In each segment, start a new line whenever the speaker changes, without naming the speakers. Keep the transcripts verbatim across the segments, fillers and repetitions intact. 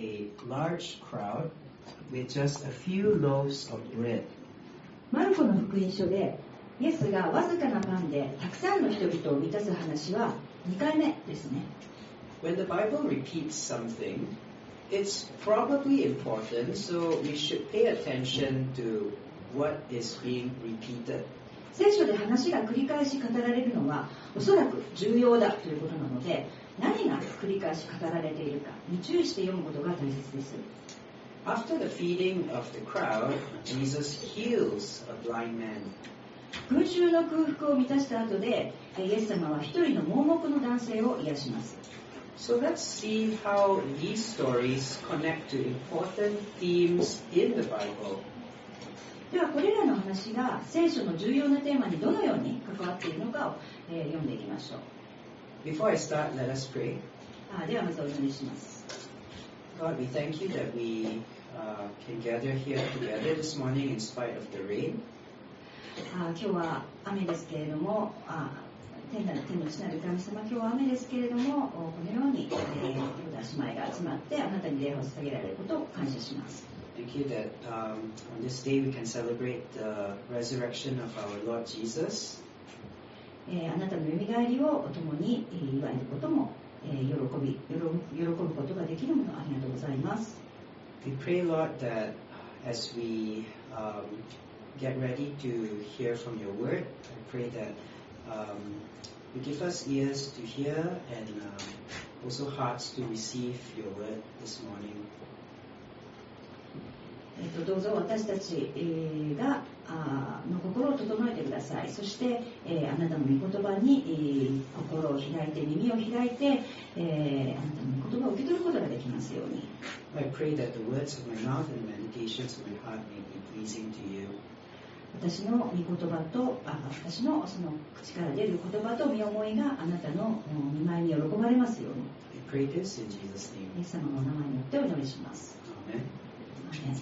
a large crowd with just a few loaves of bread.
マルコの福音書でイエスがわずかなパンでたくさんの人々を満たす話はにかいめですね。
When the Bible repeats something, it's probably important, so we should pay attention to what is being repeated.
聖書で話が繰り返し語られるのはおそらく重要だということなので、何が繰り返し語られているかに注意して読むことが大切です。
After the feeding of the crowd, Jesus heals a blind man.
群衆の空腹を満たした後で、イエス様は一人の盲目の男性を癒します。
So let's see how these stories connect to important themes in the Bible.
ではこれらの話が聖書の重要なテーマにどのように関わっているのかを、えー、読んでいきましょう。
Before I start, let us pray.
あではまずお祈りします。
God, we thank you that we uh, can gather here together this morning in spite of the rain.
あ今日は雨ですけれども、あ天の天の地なる神様、今日は雨ですけれども、このように、えー、姉妹が集まってあなたに礼を捧げられることを感謝します。
Thank you that um, on this day we can celebrate the resurrection of our Lord Jesus.
えー、あなたのよみがえりを共に祝えることも、えー、喜び、喜ぶことができるものありがとうございます。
We pray, Lord, that as we um, get ready to hear from your word, I pray that um, you give us ears to hear and um, also hearts to receive your word this morning.
えっと、どうぞ私たちがあの心を整えてください。そして、えー、あなたの御言葉に、えー、心を開いて耳を開いて、えー、あなたの御言葉を受け取ることができますように。
I pray that the words of my mouth and the meditations of my heart may be pleasing to you.
私の御言葉とあ私のその口から出る言葉と身思いがあなたの御前に喜ばれますように。
I pray this in Jesus' name.
イエス様のお名前によってお祈りします。
Amen.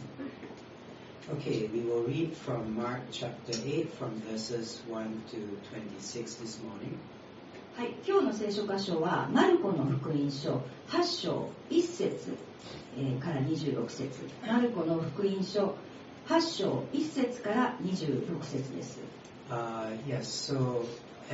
Okay, we will read from Mark chapter eight from verses one to twenty-six this morning.
はい、今日の聖書箇所はマルコの福音書はち章いち節、えー、からにじゅうろく節。マルコの福音書はち章いち節からにじゅうろく節です。
Uh, yes, so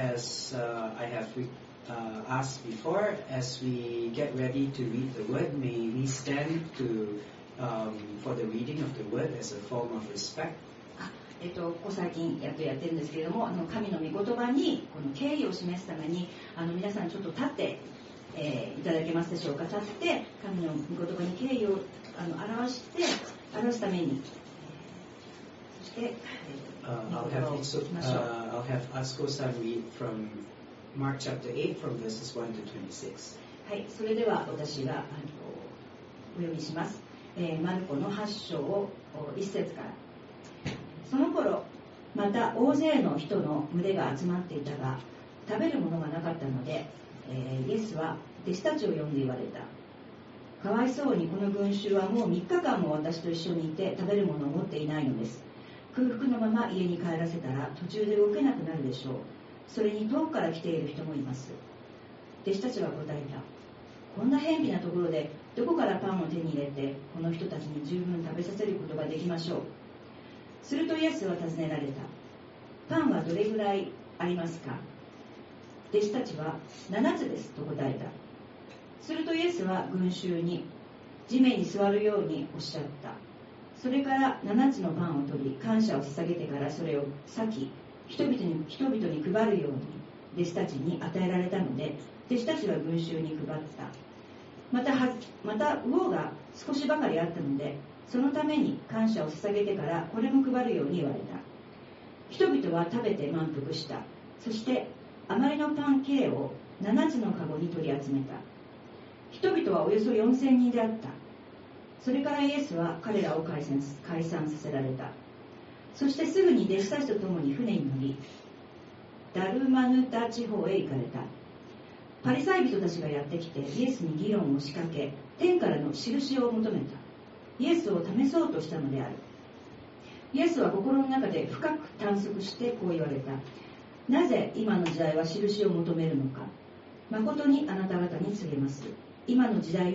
as uh, I have uh, asked before, as we get ready to read the word, may we stand to...Um, for the reading of the word as a form of respect.
あえっと、ここ最近やっとやってるんですけれども、あの神の御言葉にこの敬意を示すためにあの皆さんちょっと立って、えー、いただけますでしょうか。立って神の御言葉に敬意をあの表して表すために、そして、えー、御言葉をしましょう。
Uh, I'll have Asko-san read from Mark chapter eight from verses one to twenty-six.
はい、それでは私があのお読みします。えー、マルコのはち章いち節から。その頃また大勢の人の群れが集まっていたが食べるものがなかったので、えー、イエスは弟子たちを呼んで言われた。かわいそうにこの群衆はもうみっかかんも私と一緒にいて食べるものを持っていないのです。空腹のまま家に帰らせたら途中で動けなくなるでしょう。それに遠くから来ている人もいます。弟子たちは答えた。こんな偏僻なところでどこからパンを手に入れてこの人たちに十分食べさせることができましょう。するとイエスは尋ねられた。パンはどれぐらいありますか。弟子たちはななつですと答えた。するとイエスは群衆に地面に座るようにおっしゃった。それからななつのパンを取り感謝を捧げてからそれを裂き人々に、人々に配るように弟子たちに与えられたので弟子たちは群衆に配った。または、また魚が少しばかりあったのでそのために感謝を捧げてからこれも配るように言われた。人々は食べて満腹した。そして余りのパン系をななつのかごに取り集めた。人々はおよそよんせんにんであった。それからイエスは彼らを解散、解散させられた。そしてすぐに弟子たちと共に船に乗りダルマヌタ地方へ行かれた。パリサイ人たちがやってきてイエスに議論を仕掛け天からの印を求めた。イエスを試そうとしたのである。イエスは心の中で深く探索してこう言われた。なぜ今の時代は印を求めるのか。誠にあなた方に告げます。今の時代には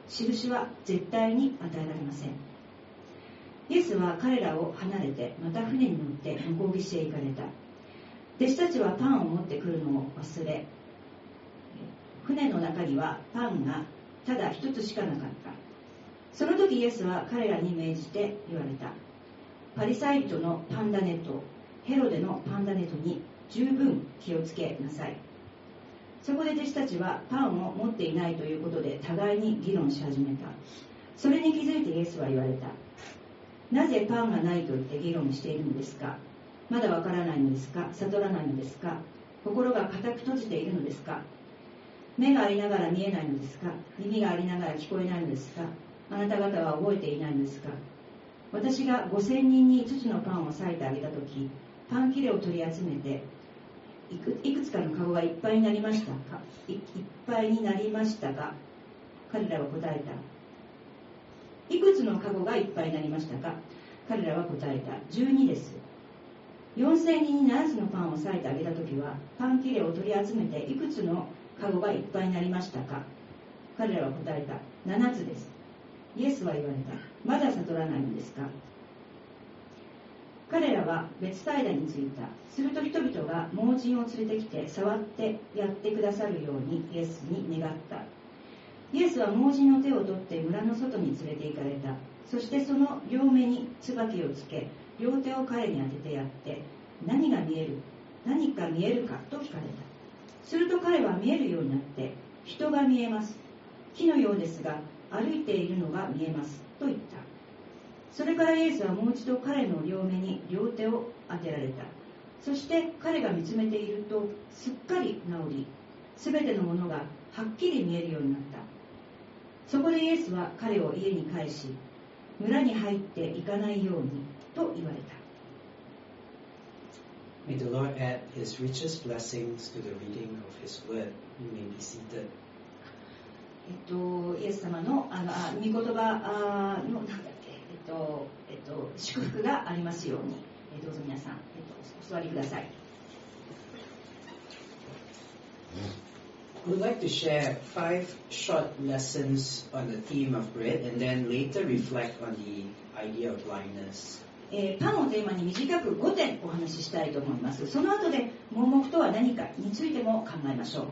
印は絶対に与えられません。イエスは彼らを離れてまた船に乗って向こう岸へ行かれた。弟子たちはパンを持ってくるのを忘れ、船の中にはパンがただ一つしかなかった。その時イエスは彼らに命じて言われた。パリサイ人のパンダネとヘロデのパンダネとに十分気をつけなさい。そこで弟子たちはパンを持っていないということで互いに議論し始めた。それに気づいてイエスは言われた。なぜパンがないと言って議論しているのですか。まだわからないのですか。悟らないのですか。心が固く閉じているのですか。目がありながら見えないのですか。耳がありながら聞こえないのですか。あなた方は覚えていないのですか。私がごせんにんにいつつのパンを裂いてあげたとき、パン切れを取り集めていく、いくつかのカゴがいっぱいになりましたか。い、いっぱいになりましたか。彼らは答えた。いくつのカゴがいっぱいになりましたか。彼らは答えた。じゅうにです。よんせんにんにななつのパンを裂いてあげたときは、パン切れを取り集めていくつのカゴがいっぱいになりましたか。彼らは答えた。ななつです。イエスは言われた。まだ悟らないのですか。彼らは別サイダに着いた。すると人々が盲人を連れてきて触ってやってくださるようにイエスに願った。イエスは盲人の手を取って村の外に連れて行かれた。そしてその両目に椿をつけ、両手を彼に当ててやって、何が見える、何か見えるかと聞かれた。すると彼は見えるようになって、人が見えます。木のようですが、歩いているのが見えますと言った。それからイエスはもう一度彼の両目に両手を当てられた。そして彼が見つめているとすっかり治り、すべてのものがはっきり見えるようになった。そこでイエスは彼を家に帰し、村に入っていかないようにと言われた。
May the Lord add His richest blessings to the reading of His word. You may be seated.
えっと、イエス様のあのあ御言葉あのなんだっけ、えっとえっと、祝福がありますように、えどうぞ皆さん、えっと、お座りください。
I would like to share five short lessons on the theme of bread and then later reflect on the idea of blindness.
えー、パンをテーマに短くごてんお話ししたいと思います。その後で盲目とは何かについても考えましょう。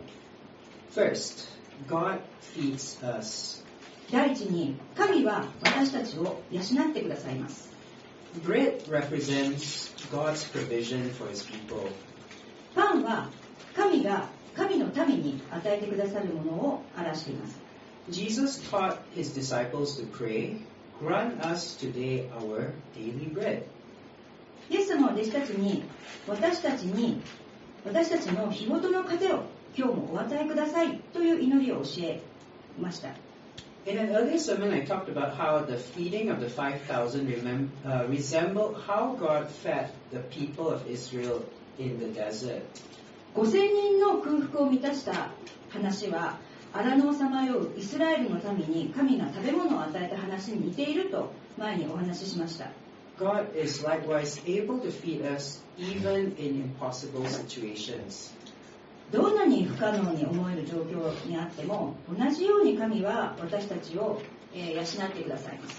First, God feeds us.
第一に、神は私たちを養ってくださいます。
Bread represents God's provision for His people.
パンは神が神の民に与えてくださるものを表しています。
Jesus taught His disciples to pray, grant us today our daily bread.
イエス様は弟子たちに、私たちに、私たちの日ごとの糧を今日もお与えくださいという祈りを教えました。
In an earlier sermon, I talked about how the feeding of the five thousand remem- uh, resembled how God fed the people of Israel in the desert.
ごせんにんの空腹を満たした話は、荒野をさまようイスラエルの民に神が食べ物を与えた話に似ていると前にお話ししました。
God is likewise able to feed us even in impossible situations.
どんなに不可能に思える状況にあっても、同じように神は私たちを、えー、養ってくださいます。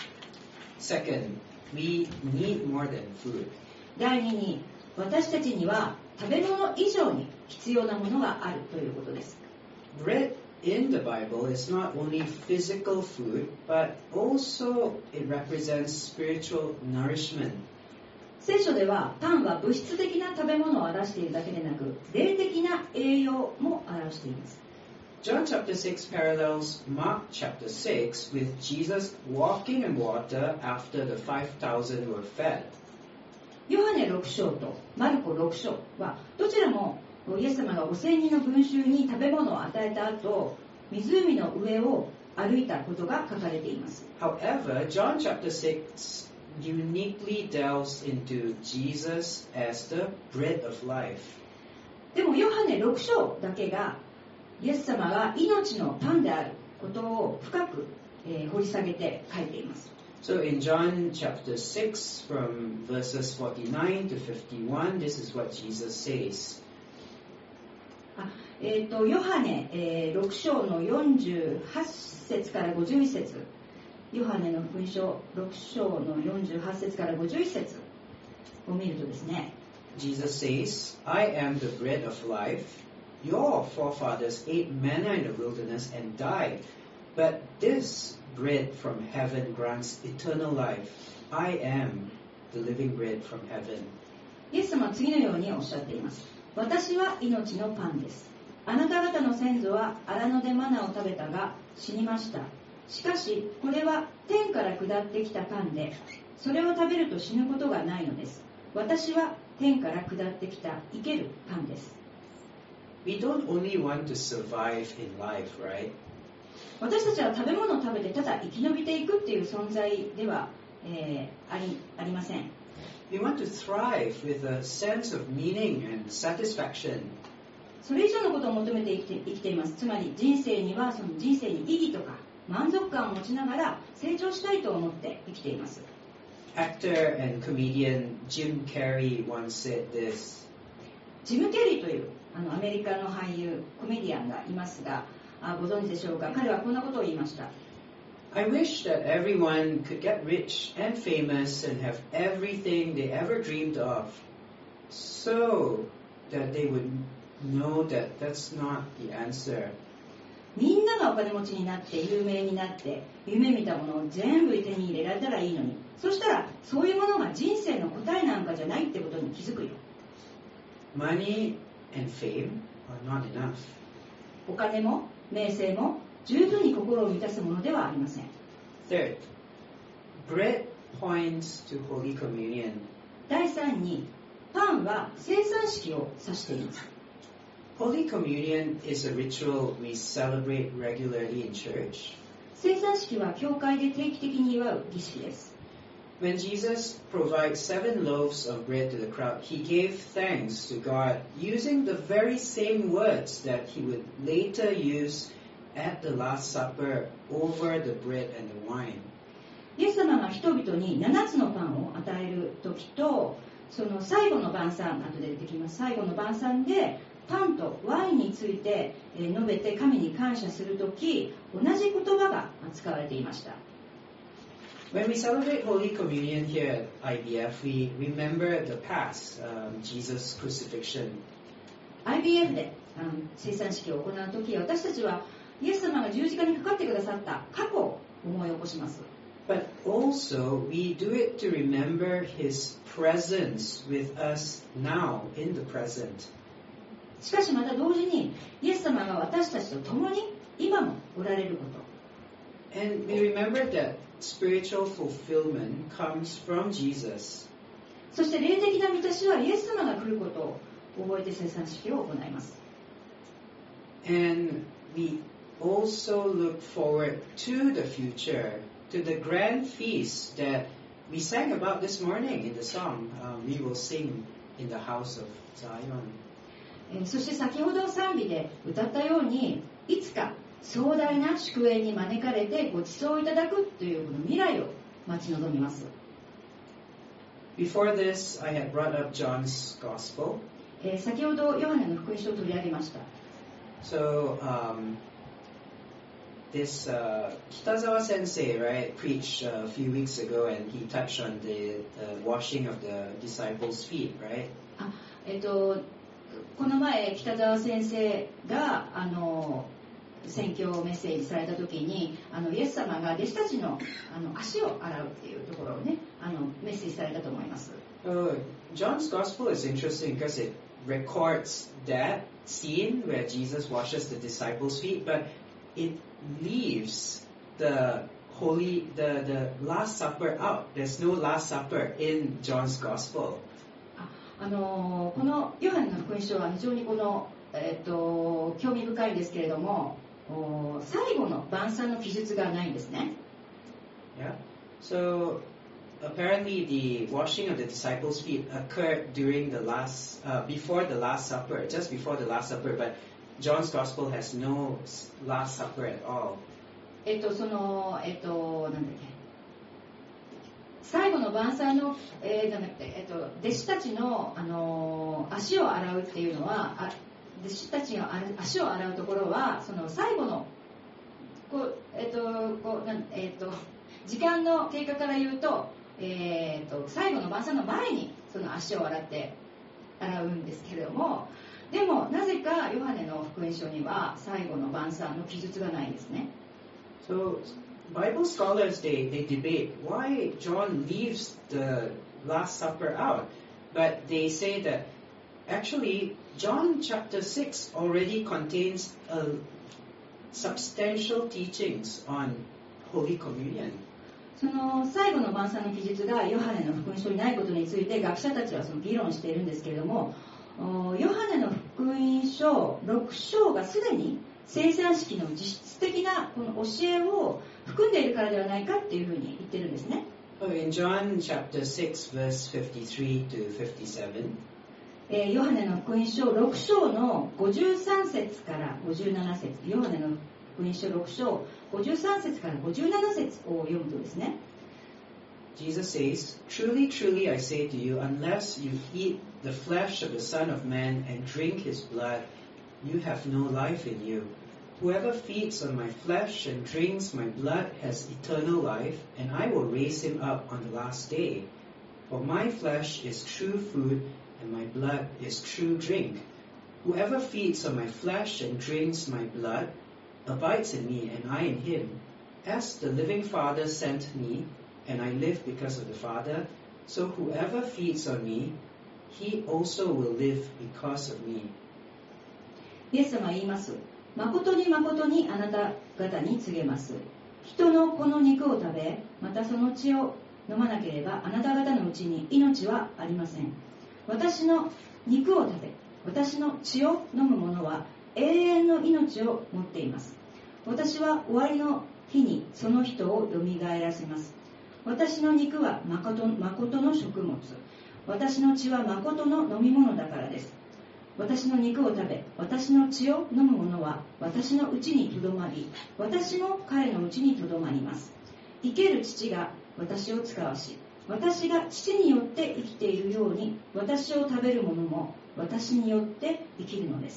Second, we need more than food.
第二に、私たちには食べ物以上に必要なものがあるということです。
Bread in the Bible is not only physical food, but also it represents spiritual nourishment.
聖書ではパンは物質的な食べ物を表しているだけでなく、霊的な栄養も表しています。
John chapter six parallels Mark chapter six with Jesus walking in water after the five thousand were fed.
ヨハネろく章とマルコろく章はどちらもイエス様がごせんにんの群衆に食べ物を与えた後、湖の上を歩いたことが書かれています。
However, John chapter six uniquely delves into Jesus as the bread of life.
でもヨハネろく章だけがイエス様が命のパンであることを深く、えー、掘り下げて書いています。
So in John chapter six from verses forty-nine to fifty-one, this is what Jesus says.
あ、 えー、とヨハネ、えー、ろく章のよんじゅうはち節からごじゅういち節、ヨハネの福音書ろく章のよんじゅうはち節からごじゅういち節を見るとですね、
Jesus says, I am the bread of life. Your forefathers ate manna in the wilderness and died. But this bread from heaven grants eternal life. I am the living bread from heaven.
イエス様は次のようにおっしゃっています。私は命のパンです。あなた方の先祖は荒野でマナを食べたが死にました。しかしこれは天から下ってきたパンで、それを食べると死ぬことがないのです。私は天から下ってきた生けるパンです。
We don't only want to survive in life, right?
私たちは食べ物を食べてただ生き延びていくっていう存在では、えー、あり、ありません。
We want to thrive with a sense of meaning and satisfaction.
それ以上のことを求めて生きて、生きています。つまり人生にはその人生に意義とか満足感を持ちながら成長したいと思って生きています。
Actor and comedian Jim Carrey once said this.
ジム・ケリーというあのアメリカの俳優コメディアンがいますが、あご存知でしょうか。彼はこんなことを言いました。
I wish that everyone could get rich and famous and have everything they ever dreamed of, so that they would know that that's not the answer.
みんながお金持ちになって有名になって夢見たものを全部手に入れられたらいいのに、そしたらそういうものが人生の答えなんかじゃないってことに気づくよ。
Money and fame are not enough.
お金も名声も十分に心を満たすものではありません。
Third, bread points to Holy Communion.
第三に、パンは聖餐式を指しています。
Holy Communion is a ritual we celebrate regularly in church.
聖餐式は教会で定期的に祝う儀式です。
When Jesus provided seven loaves of bread to the crowd, he gave thanks to God using the very same words that he would later use at the Last Supper over the bread and the wine.
イエス様が人々にななつのパンを与える時と、その最後の晩餐、後で出てきます最後の晩餐でパンとワインについて述べて神に感謝するとき、同じ言葉が使われていました。
When we celebrate Holy Communion here at I B F, we remember the past, um, Jesus' crucifixion.
アイビーエフ であの聖餐式を行うとき、私たちはイエス様が十字架にかかってくださった過去を思い起こします。
But also, we do it to remember His presence with us now, in the present.
しかしまた同時に、イエス様が私たちと共に今もおられること。
And we remember that spiritual fulfillment comes from Jesus.
そして霊的な満たしはイエス様が来ることを覚えて聖餐式を行います。
And we also look forward to the future, to the grand feast that we sang about this morning in the song, um, we will sing in the house of Zion.
そして先ほど賛美で歌ったように、いつか壮大な祝宴に招かれてご馳走いただくというこの未来を待ち望みます。
Before this, I had brought up John's Gospel.
えー、先ほどヨハネの福音書を取り上げました。
So, um, this uh, Kitazawa Sensei, right, preached a few weeks ago, and he touched on the, the washing of the disciples' feet, right?
あ、えっと、この前北澤先生があの宣教メッセージされた時に、あのイエス様が弟子たちのあの足を洗うっていうところをね、あのメッセージされたと思います。
Uh, John's Gospel is interesting because it records that scene where Jesus washes the disciples' feet, but it leaves the holy, the, the Last Supper out. There's no Last Supper in John's Gospel.
あのこのヨハネの福音書は非常にこの、えー、と興味深いんですけれども、最後の晩餐の記述がないんですね。
Yeah. So apparently the washing of the disciples' feet occurred during the last, uh, before the Last Supper, just before the Last Supper, but John's Gospel has no Last Supper at all.
えっとそのえっとなんだっけ。最後の晩餐の、えーなんだっけえっと、弟子たちの、あのー、足を洗うっていうのはあ弟子たちが足を洗うところはその最後のこう、えっとこうなんえっと、時間の経過から言うと、えっと最後の晩餐の前にその足を洗って洗うんですけれども、でもなぜかヨハネの福音書には最後の晩餐の記述がないんですね。
So Bible scholars they, they debate why John leaves the Last Supper out, but they say that actually John chapter six already contains a substantial teachings on Holy Communion.
その最後の晩餐の記述がヨハネの福音書にないことについて学者たちはその議論しているんですけれども、ヨハネの福音書ろく章がすでに聖餐式の実質的なこの教えを含んでいるからではないかっていうふうに言ってるんですね。
In John chapter six verse fifty-three to fifty-seven,
えー、ヨハネの福音書ろく章のごじゅうさん節からごじゅうなな節、ヨハネの福音書ろく章ごじゅうさん節からごじゅうなな節を読むとですね、
Jesus says, "Truly, truly, I say to you, unless you eat the flesh of the Son of Man and drink his blood, you have no life in you. Whoever feeds on my flesh and drinks my blood has eternal life, and I will raise him up on the last day. For my flesh is true food, and my blood is true drink. Whoever feeds on my flesh and drinks my blood abides in me, and I in him. As the living Father sent me, and I live because of the Father, so whoever feeds on me, he also will live because of me."
イエス様は言います。誠に誠にあなた方に告げます。人のこの肉を食べ、またその血を飲まなければあなた方のうちに命はありません。私の肉を食べ、私の血を飲む者は永遠の命を持っています。私は終わりの日にその人をよみがえらせます。私の肉は誠の食物、私の血は誠の飲み物だからです。私の肉を食べ、私の血を飲む者は私のうちにとどまり、私も彼のうちにとどまります。生ける父が私を使わし、私が父によって生きているように、私を食べる者も私によって生きるのです。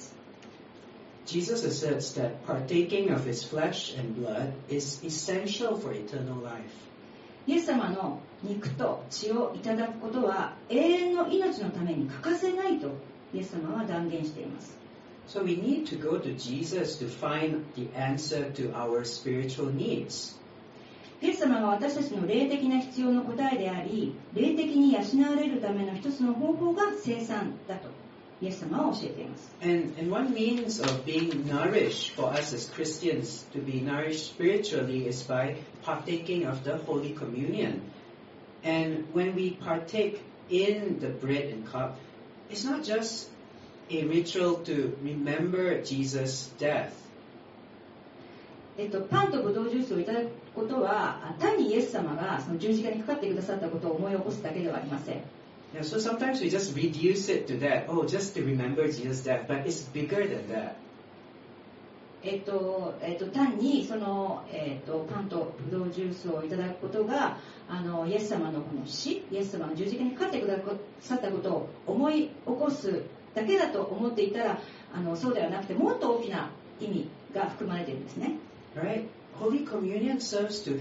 Jesus asserts that partaking of his flesh and blood is essential for eternal life.
イエス様の肉と血をいただくことは永遠の命のために欠かせないとイエス様は断言しています。
So we need to go to Jesus to find the answer to our spiritual needs.
イエス様が私たちの霊的な必要の答えであり、霊的に養われるための一つの方法が聖餐だとイエス様は教えています。
And, and one means of being nourished for us as Christians to be nourished spiritually is by partaking of the Holy Communion. And when we partake in the bread and cup, it's not just a ritual to remember Jesus' death.
えっと、パンとブドウジュースをいただくことは単にイエス様がその十字架にかかってくださったことを思い起こすだけではありません。
Yeah, so sometimes we just reduce it to that, oh, just to remember Jesus' death, but it's bigger than that.
えっとえっと、単にその、えっと、パンとブドウジュースをいただくことがあのイエス様のこの死、イエス様の十字架にかかってくださったことを思い起こすだけだと思っていたらあのそうではなくてもっと大きな意味が含まれているんですね。
Right? Holy Communion serves to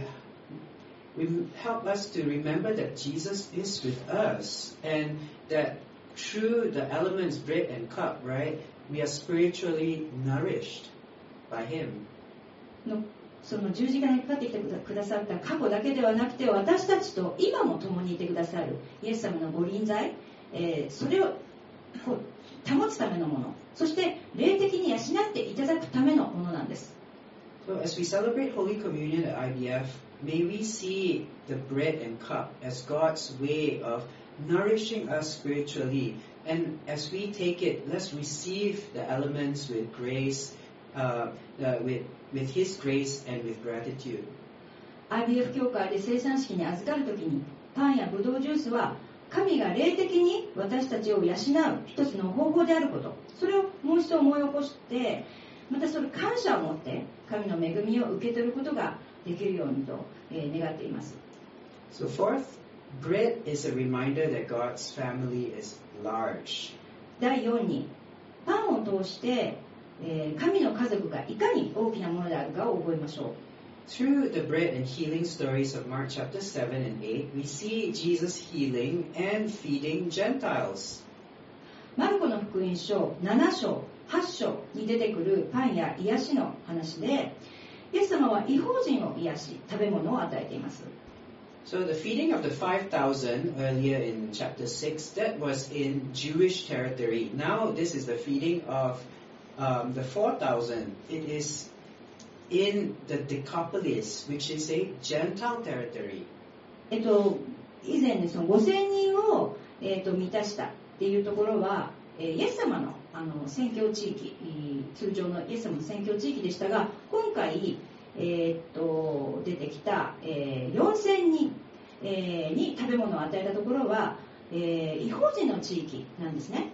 help us to remember that Jesus is with us and that through the elements bread and cup, right, we are spiritually nourished by Him.
のその十字架にかかってきてくださった過去だけではなくて私たちと今も共にいてくださるイエス様のご臨在、えー、それをこう保つためのもの、そして霊的に養っていただくためのものなんです。
So as we celebrate Holy Communion at I B F, may we see the bread and cup as God's way of nourishing us spiritually. And as we take it, let's receive the elements with grace, uh, uh, with, with His grace and with gratitude.
アイビーエフ 教会で聖餐式に預かるときに、パンやブドウジュースは神が霊的に私たちを養う一つの方法であること、それをもう一度思い起こして、またそれ感謝を持って神の恵みを受け取ることができるようにと、えー、願っています。
So fourth, bread is a reminder that God's family is large.
だいよんに、パンンを通して、えー、神の家族がいかに大きなものであるかを覚えましょう。
Through the bread and healing stories of Mark chapter seven and eight, we see Jesus healing and feeding Gentiles.
マルコの福音書なな章、はち章に出てくるパンや癒しの話で、イエス様は異邦人を癒し、食べ物を与えています。
So the feeding of the five thousand earlier in chapter six, that was in Jewish territory. Now this is the feeding of um, the four thousand. It is in the Decapolis, which is a Gentile territory.
えっと、以前ね、そのごせんにんを、えっと、満たしたっていうところは、えー、イエス様の、あの宣教地域、通常のイエス様の宣教地域でしたが、今回、えー、っと出てきた、えー、よんせんにん、えー、に食べ物を与えたところは、えー、異邦人の地域なんですね。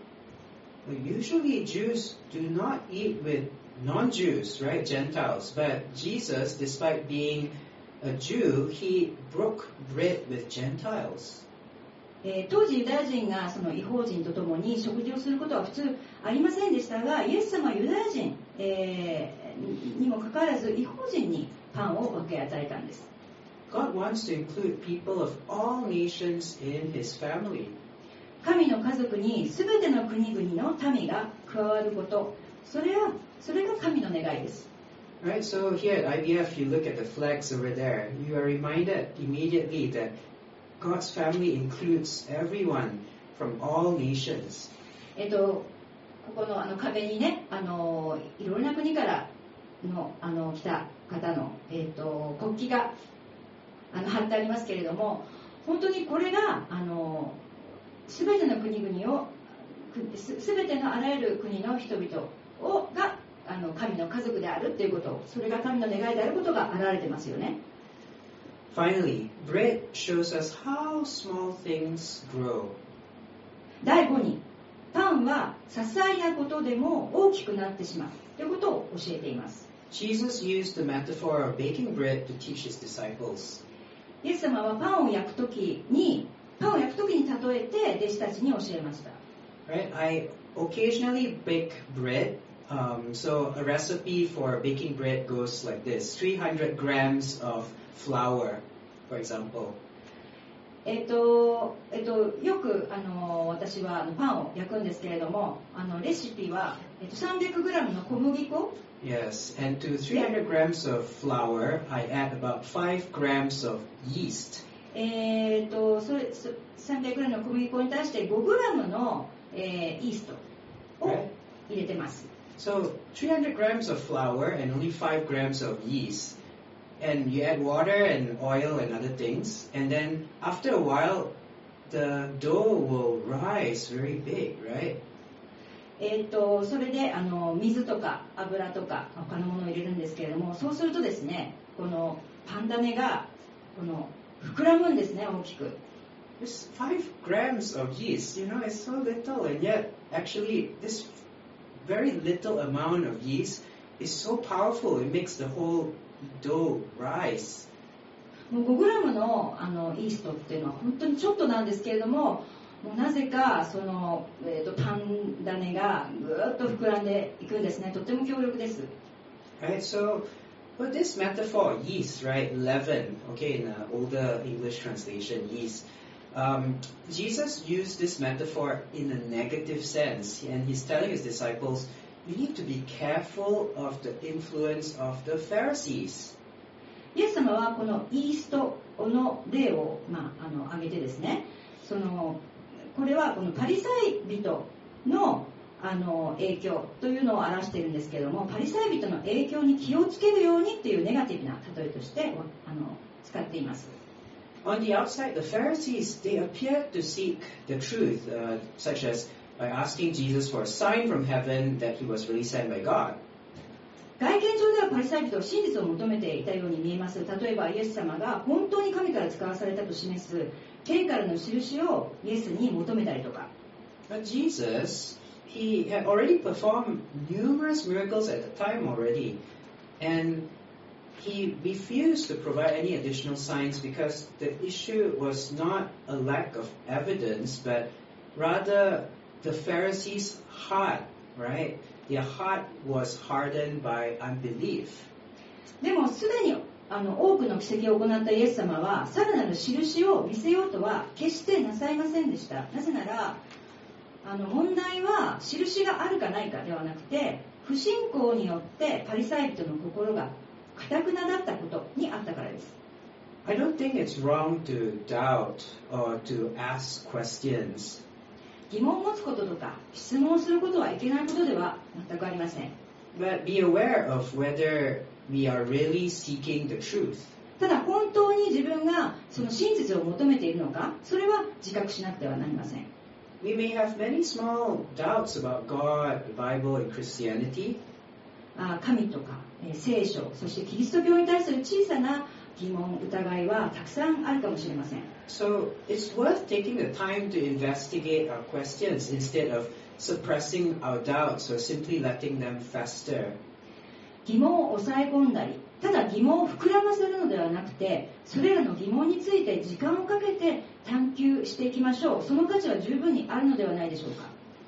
Usually Jews do not eat with non-Jews, right? Gentiles. But Jesus, despite being a Jew, he broke bread with Gentiles.
えー、当時ユダヤ人がその異邦人と共に食事をすることは普通ありませんでしたが、イエス様はユダヤ人、えー、にもかかわらず異邦人にパンを分け与えたんです。
God wants to include people of all nations in his family.
神の家族にすべての国々の民が加わること、それはそれが神の願いです。
Right, so here at I B F, you look at the flags over there, you are reminded immediately that God's family includes everyone from all nations.
えっと、ここのあの壁にね、あのいろいろな国からのあの来た方の、えっと、国旗があの貼ってありますけれども、本当にこれがあのすべての国々を、すべてのあらゆる国の人々をがあの神の家族であるということ、それが神の願いであることが現れてますよね。
Finally, bread shows us how small things grow.
だいごに、パンは些細なことでも大きくなってしまうということを教えています。
Jesus used the metaphor of baking bread to teach his disciples.
イエス様はパンを焼くときに、パンを焼くときに例えて弟子たちに教えました。
Right? I occasionally bake bread. Um, so a recipe for baking bread goes like this: three hundred grams of flour, for example.
えっとえっと、よくあの私はあのパンを焼くんですけれども、あのレシピは、えっと、さんびゃくグラムの小麦粉。
Yes, and to three hundred grams of flour, I add about five grams of yeast.
えっとそれさんびゃくグラムの小麦粉に対してごグラムの、えー、イーストを入れてます。
So three hundred grams of flour and only five grams of yeast. And you add water and oil and other things. And then after a while, the dough will rise very big, right?
えっとそれであの水とか油とか他のものを入れるんですけれども、そうするとですね、このパン種がこの膨らむんですね、大きく。
There's five grams of yeast, you know, it's so little, and yet actually this very little amount of yeast is so powerful. It makes the whole dough rise.
もうごグラムのあのイーストっていうのは本当にちょっとなんですけれども、もうなぜかその、えー、とパン種がぐーっと膨らんでいくんですね。とても強力です。
Right, so but this metaphor, yeast, right, leaven, okay, in an older English translation, yeast. Um, Jesus used this metaphor in a negative sense, and he's telling his disciples, you need to be careful of the influence of the Pharisees.
イエス様はこのイーストの例を、まあ、あの挙げてですね、そのこれはこのパリサイ人の、あの影響というのを表しているんですけれども、パリサイ人の影響に気をつけるようにっていうネガティブな例えとしてあの使っています。
On the outside, the Pharisees, they appeared to seek the truth, uh, such as by asking Jesus for a sign from heaven that he was really sent by God.
外見上ではパリサイ人は真実を求めていたように見えます。例えばイエス様が本当に神から使わされたと示す天からの印をイエスに求めたりとか。
But Jesus, he had already performed numerous miracles at the time already, and he refused to provide any additional signs because the issue was not a lack of evidence, but rather the Pharisees' heart right? Their heart was hardened by unbelief.
でもすでにあの多くの奇跡を行ったイエス様はさらなる印を見せようとは決してなさいませんでした。なぜならあの問題は印があるかないかではなくて、不信仰によってパリサイ人の心が堅くなだったことにあったからです。
I don't think it's wrong to doubt or to ask questions.
疑問を持つこととか質問をすることはいけないことでは全くありません。
But be aware of whether we are really seeking the truth.
ただ本当に自分がその真実を求めているのか、それは自覚しなくてはなりません。
We may have many small doubts about God, the Bible, and Christianity.
神とか聖書、そしてキリスト教に対する小さな疑問、疑いはたくさんあるかもしれません。
So it's worth taking the time to investigate our questions instead of suppressing our doubts or simply letting them fester.
疑問を抑え込んだり、ただ疑問を膨らませるのではなくて、それらの疑問について時間をかけて探求していきましょう。その価値は十分にあるのではないでしょうか。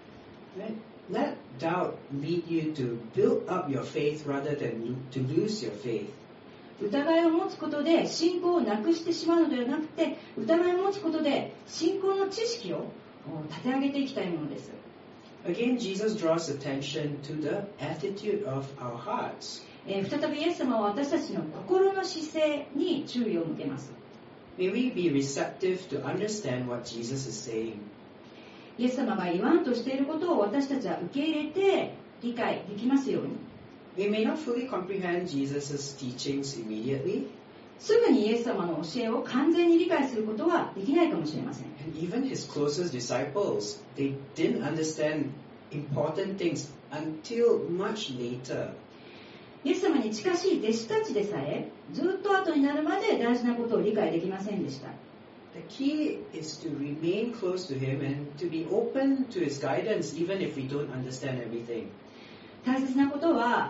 Let, let doubt lead you to build up your faith rather than to lose your faith.
疑いを持つことで信仰をなくしてしまうのではなくて、疑いを持つことで信仰の知識を立て上げていきたいものです。
Again, Jesus draws attention to the attitude of our hearts.
えー、再びイエス様は私たちの心の姿勢に注意を向けます。
May we be receptive to understand what Jesus is saying.
イエス様が言わんとしていることを私たちは受け入れて理解できますように。
We may not fully comprehend Jesus' teachings immediately.
すぐにイエス様の教えを完全に理解することはできないかもしれません。
And even his closest disciples, they didn't understand important things until much later.
イエス様に近しい弟子たちでさえ、ずっと後になるまで大事なことを理解できませんでした。
The key is to remain close to him and to be open to his guidance even if we don't understand everything.
大切なことは、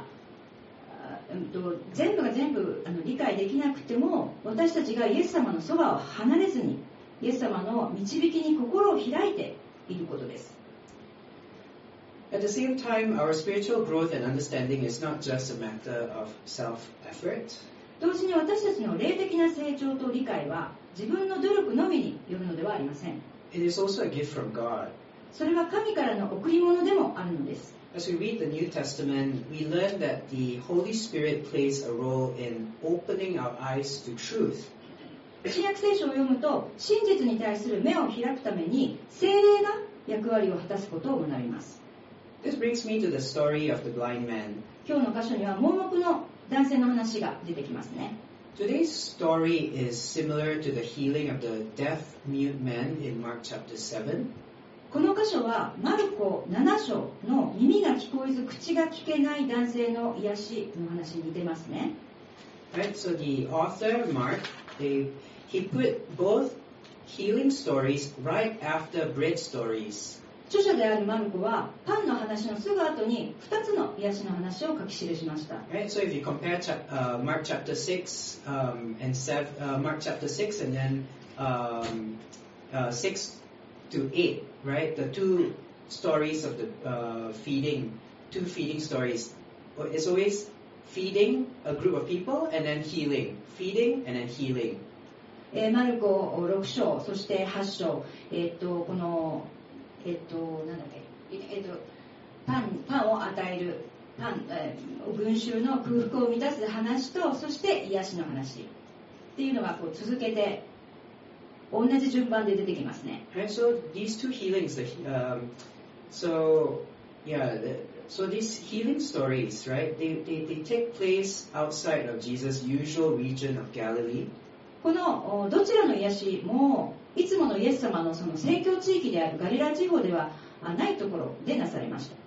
全部が全部あの理解できなくても、私たちがイエス様のそばを離れずに、イエス様の導きに心を開いていることです。
At the same time, our spiritual growth and understanding is not just a matter of self-effort.
同時に私たちの霊的な成長と理解は自分の努力のみによるのではありません。
It is also a gift from God.
それは神からの贈り物でもあるのです。
As we read the New Testament, we learn that the Holy Spirit plays a role in opening our eyes to truth.
新約聖書を読むと、真実に対する目を開くために聖霊が役割を果たすことを学びます。
This brings me to the story of the blind man.
今日の箇所には盲目の男性の話が出てきますね。
Today's story is similar to the healing of the deaf-mute man in Mark chapter seven.
この箇所はマルコなな章の耳が聞こえず口が聞けない男性の癒しの話に似てますね。
Right, so the author, Mark, they, he put both healing stories right after bread stories.
著者であるマルコはパンの話のすぐ後にふたつの癒しの話を書き記しました。
Right, so if you compare chap- uh, Mark chapter six um, and seven, uh, Mark chapter six and then um, uh, six to eight, right, the two stories of the uh, feeding, two feeding stories, it's always feeding a group of people and then healing, feeding and then healing.
えー、マルコろく章、そしてはち章、えー、っとこのえっと、なんだっけ、えっと、パン、パンを与える、パン、えー、群衆の空腹を満たす話と、そして癒しの話っていうのがこう続けて、同じ順番で出てきますね。
Right, so these two healings, um, so yeah, so these healing stories, right, they, they, they take place outside of Jesus' usual region of Galilee.
このどちらの癒しもいつものイエス様のその宣教地域であるガリラ地方ではないところでなされました。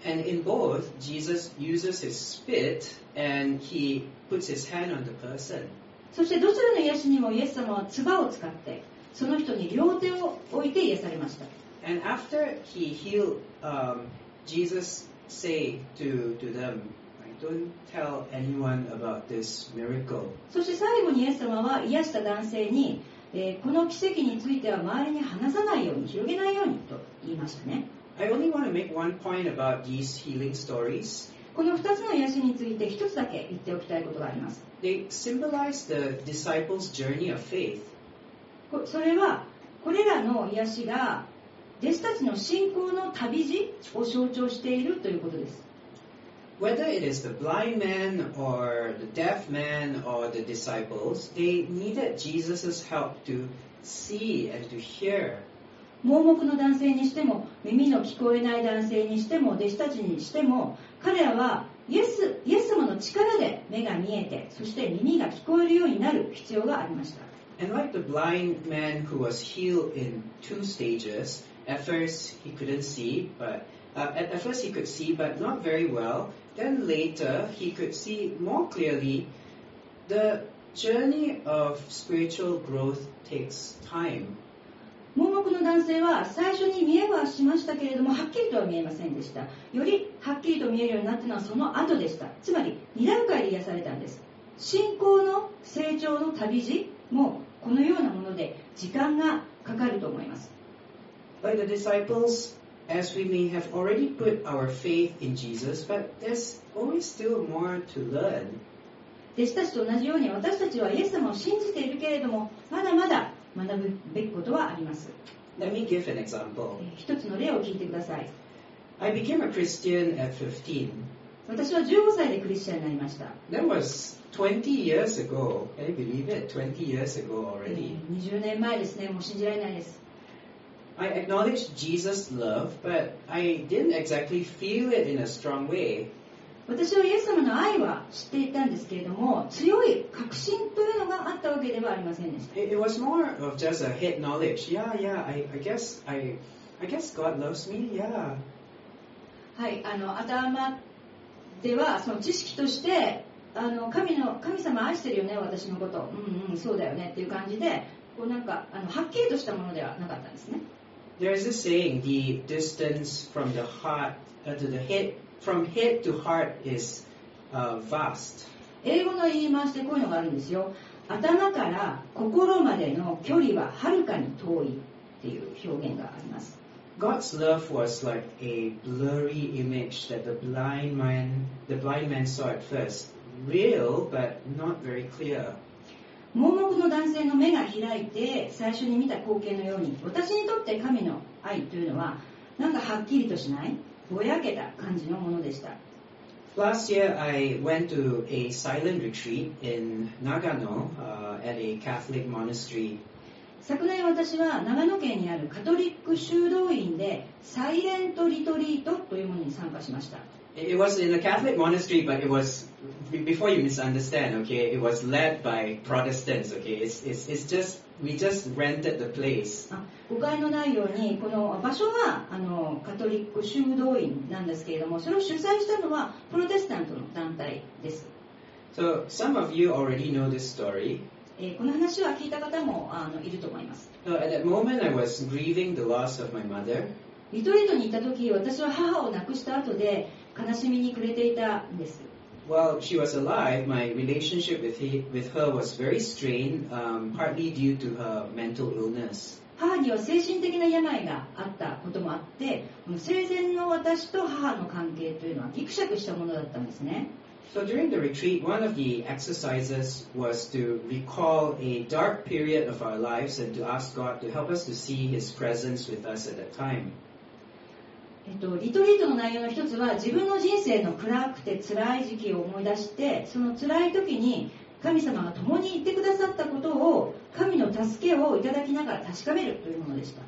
And in both, Jesus uses his spit and he puts his hand on the person.
そしてどちらの癒しにもイエス様は唾を使ってその人に両手を置いて癒されました。
And after he healed, um, Jesus said to, to them, Don't tell anyone about this miracle.
そして最後にイエス様は癒した男性に、えー、この奇跡については周りに話さないように、広げないようにと言いましたね。
I only want to make one point about these healing stories.
このふたつの癒しについてひとつだけ言っておきたいことがあります。
They symbolize the disciples' journey of faith.
こそれはこれらの癒しが弟子たちの信仰の旅路を象徴しているということです。
Whether it is the blind man or the deaf man or the disciples, they needed Jesus' help to see and to hear.
盲目の男性にしても耳の聞こえない男性にしても弟子たちにしても彼らはイエス、イエス様の力で目が見えてそして耳が聞こえるようになる必要がありました。
And like the blind man who was healed in two stages, at first he couldn't see, but uh, at, at first he could see, but not very well. Then later he could see more clearly. The journey of spiritual growth takes time.
盲目の男性は最初に見えはしましたけれどもはっきりとは見えませんでした。よりはっきりと見えるようになったのはその後でした。つまりに段階で癒されたんです。信仰の成長の旅路もこのようなもので時間がかかると思います。
Like the disciples, as we may have already put our faith in Jesus, but there's always still more to learn.
弟子たちと同じように私たちはイエス様を信じているけれどもまだまだ学ぶべきことはあります。
Let me give an example.
一つの例を聞いてください。
I became a Christian at fifteen.
私はじゅうごさいでクリスチャンになりました。
That was twenty years ago. Can you believe it? twenty years ago already.
にじゅうねんまえですね。もう信じられないです。
I acknowledged Jesus' love, but I didn't exactly feel it in a strong way.
私はイエス様の愛は知っていたんですけれども強い確信というのがあったわけではありませんでした。
It, it was more of just a head knowledge. Yeah, yeah, I, I guess I, I guess God loves me. Yeah.
はい、あの頭ではその知識としてあの 神, の神様愛してるよね私のことうんうんそうだよねっていう感じでこうなんかあのはっきりとしたものではなかったんですね。
There is this saying: the distance from the heart uh, to the head, from head to heart, is uh, vast.
英語の言い回しでこういうのがあるんですよ。頭から心までの距離ははるかに遠いっていう表現があります。
God's love was like a blurry image that the blind man, the blind man saw at first. Real, but not very clear.
盲目の男性の目が開いて最初に見た光景のように私にとって神の愛というのはなんかはっきりとしないぼやけた感じのものでした。
Last year I went to a silent retreat in Nagano uh, at a Catholic monastery.
昨年私は長野県にあるカトリック修道院でサイレントリトリートというものに参加しました。
It was in a Catholic monastery, but it was, before you misunderstand, okay, it was led by Protestants, okay, it's, it's, it's just, we just rented the place.
あ、誤解のないようにこの場所はあのカトリック修道院なんですけれどもそれを主催したのはプロテスタントの団体です。
So some of you already know this story.
えー、この話は聞いた方もあのいると思います。
So at that moment I was grieving the loss of my mother.
リトリートに行った時私は母を亡くした後で悲しみに暮れていたんです。
While she was alive, my relationship with, he, with her was very strained, um, partly due to her mental illness.
母には精神的な病があったこともあって生前の私と母の関係というのはギクシャクしたものだったんですね。
So during the retreat, one of the exercises was to recall a dark period of our lives and to ask God to help us to see His presence with us at that time.
えっと、リトリートの内容の一つは自分の人生の暗くて辛い時期を思い出してその辛い時に神様が共にいてくださったことを神の助けをいただきながら確かめるというものでした。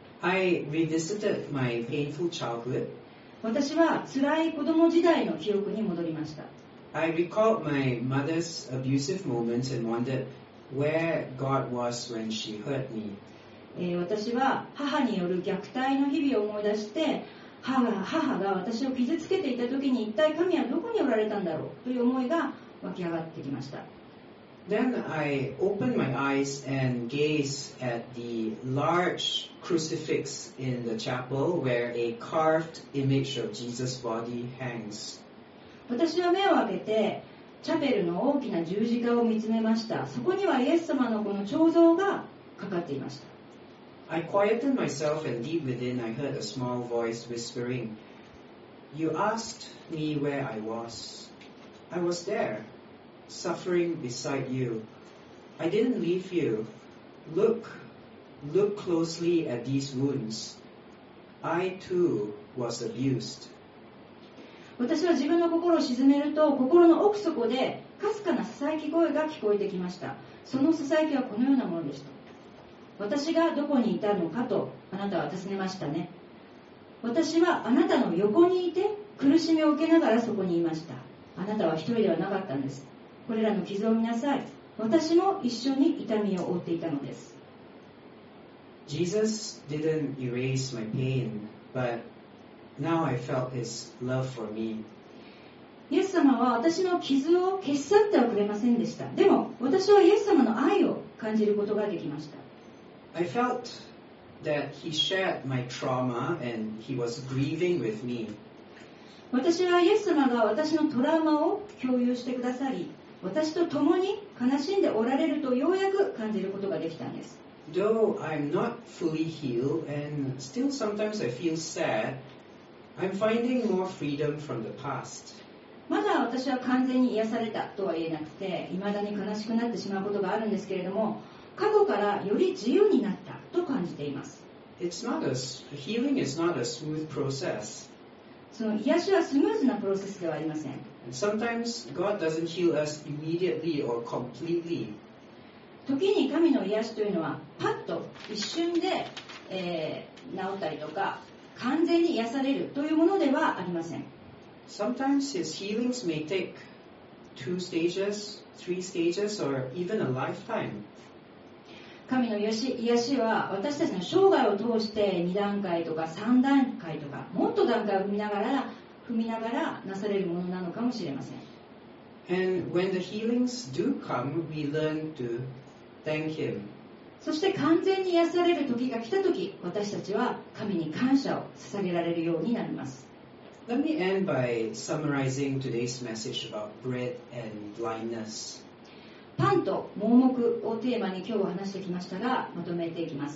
I revisited my painful childhood.
私は辛い子供時代の記憶に戻りました。
I recalled my mother's abusive moments and wondered where God was when she hurt me.
えー、私は母による虐待の日々を思い出して母が、母が私を傷つけていた時に一体神はどこにおられたんだろうという思いが湧き上がってきました。
Then I opened my eyes and gazed at the large crucifix in the chapel where a carved image of Jesus' body hangs.
私は目を開けてチャペルの大きな十字架を見つめました。そこにはイエス様のこの彫像がかかっていました。
I quieted myself, and deep within I heard a small voice whispering, "You asked me where I was. I was there, suffering beside you. I didn't leave you. Look, look closely at these wounds. I too was abused."
私は自分の心を鎮めると、心の奥底でかすかな囁き声が聞こえてきました。その囁きはこのようなものでした。私がどこにいたのかとあなたは尋ねましたね。私はあなたの横にいて苦しみを受けながらそこにいました。あなたは一人ではなかったんです。これらの傷を見なさい。私も一緒に痛みを負っていたのです。
Jesus didn't erase my pain, but now I felt his love for me.
イエス様は私の傷を消し去ってはくれませんでした。でも私はイエス様の愛を感じることができました。
I felt that he shared my trauma and he was grieving with me.
私はイエス様が私のトラウマを共有してくださり、私と共に悲しんでおられるとようやく感じることができたんです。
Though I'm not fully healed and still sometimes I feel sad, I'm finding more freedom from the past.
まだ私は完全に癒されたとは言えなくて、未だに悲しくなってしまうことがあるんですけれども、過去からより自由になったと感じています。
It's not a, healing is not a smooth process.
その癒しはスムーズなプロセスではありません。
And sometimes God doesn't heal us immediately or completely.
時に神の癒しというのはパッと一瞬で、えー、治ったりとか完全に癒されるというものではありません。
Sometimes his healings may take two stages, three stages, or even a lifetime.
神の癒し、癒しは私たちの生涯を通してに段階とかさん段階とかもっと段階を踏みながら踏みながらなされるものなのかもしれません。
And when the healings do come, we learn to thank him.
そして完全に癒される時が来た時、私たちは神に感謝を捧げられるようになります。
Let me end by summarizing today's message about bread and blindness.
パンと盲目をテーマに今日は話してきましたが、まとめていきます。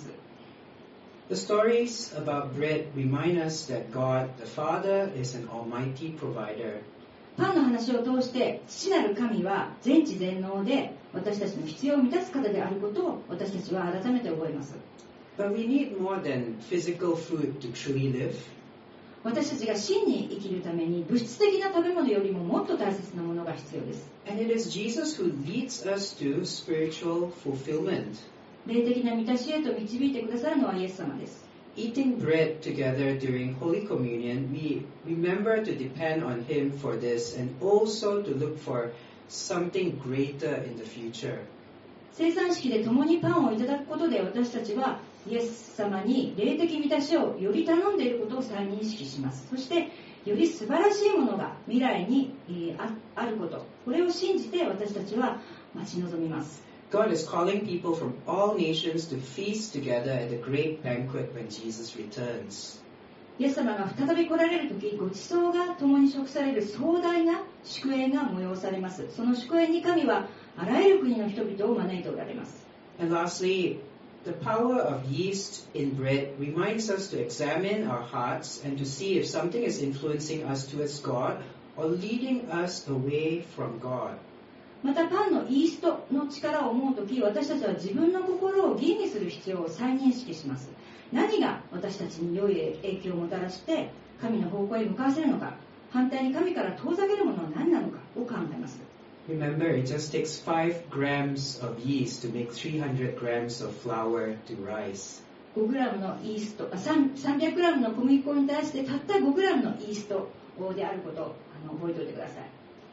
The stories about bread remind us that God, the Father, is an almighty provider.
パンの話を通して父なる神は全知全能で私たちの必要を満たす方であることを私たちは改めて覚えます。
But we need more than physical food to truly live.
私たちが真に生きるために物質的な食べ物よりももっと大切なものが必要です。
And it is Jesus who leads us to spiritual fulfillment.
霊的な満たしへと導いてくださるのはイエス様です。
Eating bread together during Holy Communion, we remember to depend on Him for this and also to look for something greater in the future.
聖餐式で共にパンをいただくことで私たちはイエス様に霊的満たしをより頼んでいることを再認識します。そしてより素晴らしいものが未来にあること、これを信じて私たちは待ち望みます。
God is calling people from all nations to feast together at the great banquet when Jesus returns.
イエス様が再び来られるとき、ごちそうが共に食される壮大な祝宴が催されます。その祝宴に神はあらゆる国の人々を招いておられます。
And lastly, the power of yeast in bread reminds us to examine our hearts and to see if something is influencing us towards God or leading us away from God.
またパンのイーストの力を思うとき、私たちは自分の心を吟味する必要を再認識します。何が私たちに良い影響をもたらして神の方向へ向かわせるのか、反対に神から遠ざけるものは何なのかを考えます。
Remember, it just takes five grams of yeast to make three hundred grams of flour to rise.
ごグラムのイースト、あ、さんびゃくグラムの小麦粉に対してたったごグラムのイーストであることをあの覚えておいてください。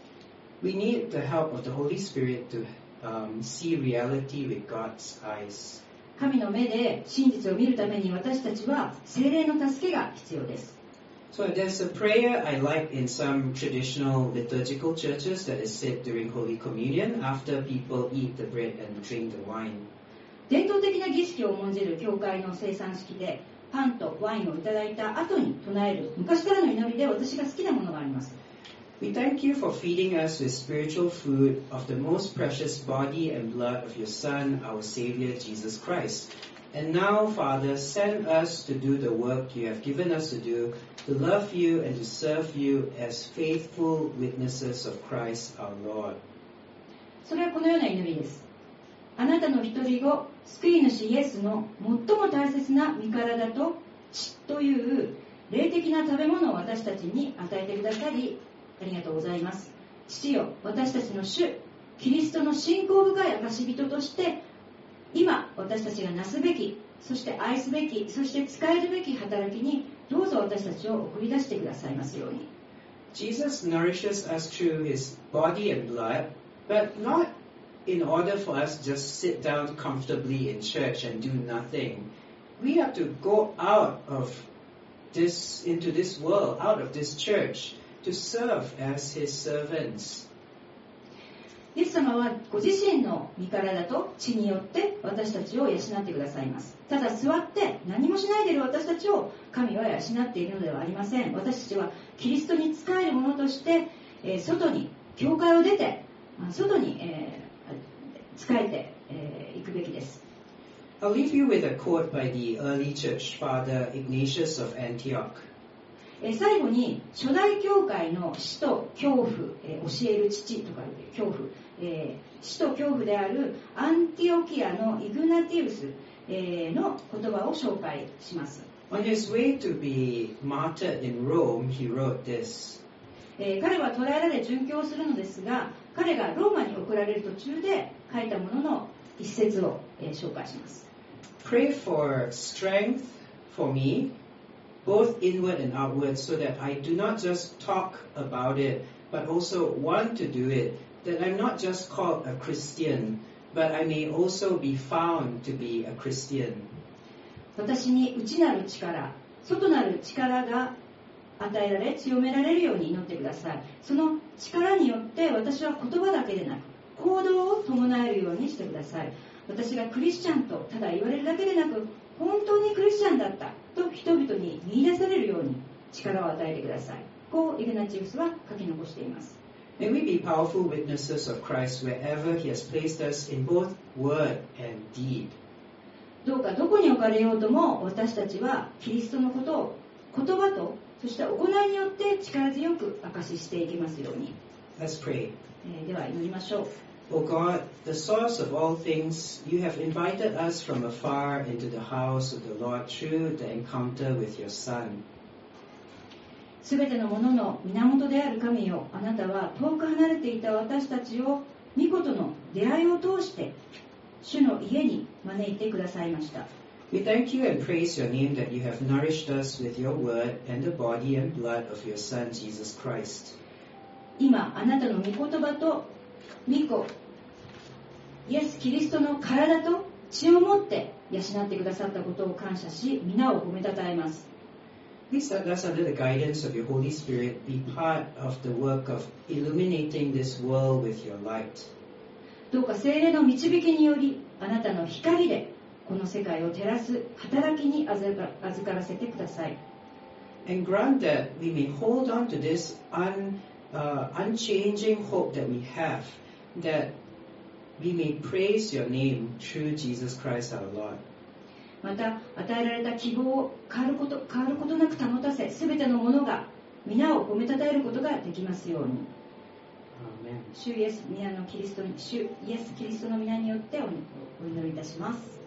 We need the help of the Holy Spirit to um, see reality with God's eyes.
神の目で真実を見るために私たちは聖霊の助けが必要です。
So there's a prayer I like in some traditional liturgical churches that is said during Holy Communion after people eat the bread and drink the wine.
伝統的な儀式を重んじる教会の聖餐式でパンとワインをいただいた後に唱える昔からの祈りで私が好きなものがあります。
We thank you for feeding us with spiritual food of the most precious body and blood of your Son, our Savior, Jesus Christ. And now, Father, send us to do the work you have given us to do, to love you and to serve you as faithful witnesses of Christ our Lord.
それはこのような祈りです。あなたの一人子、救い主イエスの最も大切な身体と血という霊的な食べ物を私たちに与えてくださり、ありがとうございます。父よ、私たちの主、キリストの信仰深い証人として、今私たちがなすべき、そして愛すべき、そして使えるべき働きにどうぞ私たちを送り出してくださいますように。
Jesus nourishes us through his body and blood, but not in order for us to just sit down comfortably in church and do nothing. We have to go out of this, into this world, out of this church, to serve as his servants.
イエス様はご自身の身体と血によって私たちを養ってくださいます。ただ座って何もしないでいる私たちを神は養っているのではありません。私たちはキリストに仕える者として、えー、外に教会を出て外に、えー、仕えてい、えー、くべきです。
I'll leave you with a quote by the early church father Ignatius of Antioch.
最後に初代教会の死と恐怖、えー、教える父とか恐怖、えー、死と恐怖であるアンティオキアのイグナティウス、えー、の言葉を紹介します。
On his way to be martyred in Rome, he wrote this.
えー、彼は捕らえられ殉教するのですが、彼がローマに送られる途中で書いたものの一節を、えー、紹介します。
Pray for strength for me, both inward and outward, so that I do not just talk about it, but also want to do it, that I'm not just called a Christian, but I may also be found to be a Christian.
私に内なる力、外なる力が与えられ、強められるように祈ってください。その力によって私は言葉だけでなく、行動を伴えるようにしてください。私がクリスチャンとただ言われるだけでなく、本当にクリスチャンだったと人々に見出されるように力を与えてください。こうイグナチウスは書き残しています。
May we be powerful witnesses of Christ wherever He has placed us in both word and deed.
どうかどこに置かれようとも私たちはキリストのことを言葉とそして行いによって力強く証ししていきますように。
Let's pray.
えー、では祈りましょう。
O God, the source of all things, you have invited us from afar into the house of the Lord through the encounter with your Son.
すべてのものの源である神よ、あなたは遠く離れていた私たちを御子との出会いを通して主の家に招いてくださいました。
We thank you and praise your name that you have nourished us with your word and the body and blood of your Son, Jesus Christ.
今、あなたの御言葉と御子、イエス・キリストの体と血をもって養ってくださったことを感謝し、皆を褒めたたえます。
Please let us, under the guidance of your Holy Spirit, be part of the work of illuminating this world with your light.
どうか聖霊の導きにより、あなたの光でこの世界を照らす働きに預からせてください。
And grant that we may hold on to this un, uh, unchanging hope that we have, that we may praise your name through Jesus Christ our Lord.
また与えられた希望を変わること変わることなく保たせ、すべてのものが皆を褒めたたえることができますように。主イエス皆のキリストに主イエスキリストの皆によってお祈りいたします。